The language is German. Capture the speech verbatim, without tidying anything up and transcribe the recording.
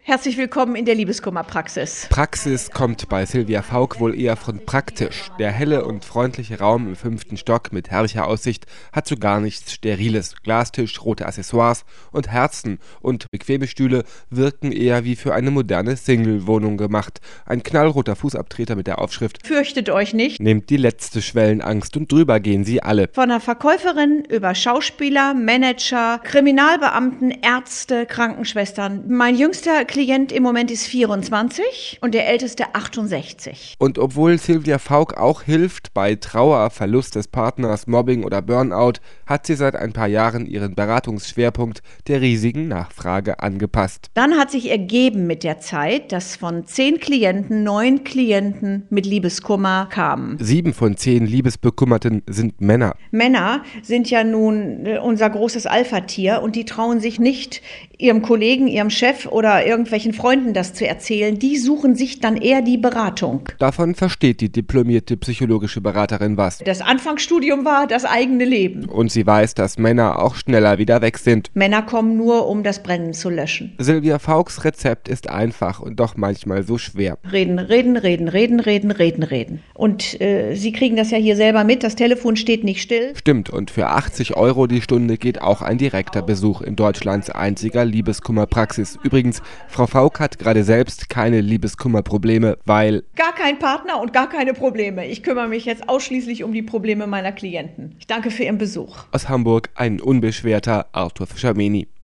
Herzlich willkommen in der Liebeskummerpraxis. Praxis kommt bei Silvia Fauck wohl eher von praktisch. Der helle und freundliche Raum im fünften Stock mit herrlicher Aussicht hat so gar nichts Steriles. Glastisch, rote Accessoires und Herzen und bequeme Stühle wirken eher wie für eine moderne Single-Wohnung gemacht. Ein knallroter Fußabtreter mit der Aufschrift Fürchtet euch nicht. Nimmt die letzte Schwellenangst und drüber gehen sie alle. Von der Verkäuferin über Schauspieler, Manager, Kriminalbeamten, Ärzte, Krankenschwestern. Mein jüngster Klient im Moment ist vierundzwanzig und der älteste achtundsechzig. Und obwohl Silvia Fauck auch hilft bei Trauer, Verlust des Partners, Mobbing oder Burnout, hat sie seit ein paar Jahren ihren Beratungsschwerpunkt der riesigen Nachfrage angepasst. Dann hat sich ergeben mit der Zeit, dass von zehn Klienten neun Klienten mit Liebeskummer kamen. Sieben von zehn Liebesbekümmerten sind Männer. Männer sind ja nun unser großes Alpha-Tier und die trauen sich nicht, ihrem Kollegen, ihrem Chef oder irgendwelchen Freunden das zu erzählen. Die suchen sich dann eher die Beratung. Davon versteht die diplomierte psychologische Beraterin was. Das Anfangsstudium war das eigene Leben. Und sie weiß, dass Männer auch schneller wieder weg sind. Männer kommen nur, um das Brennen zu löschen. Silvia Faucks Rezept ist einfach und doch manchmal so schwer. Reden, reden, reden, reden, reden, reden, reden. Und äh, Sie kriegen das ja hier selber mit, das Telefon steht nicht still. Stimmt, und für achtzig Euro die Stunde geht auch ein direkter Besuch in Deutschlands einziger Liebeskummerpraxis. Übrigens, Frau Fauck hat gerade selbst keine Liebeskummerprobleme, weil... Gar kein Partner und gar keine Probleme. Ich kümmere mich jetzt ausschließlich um die Probleme meiner Klienten. Ich danke für Ihren Besuch. Aus Hamburg ein unbeschwerter Arthur Fischer-Meni.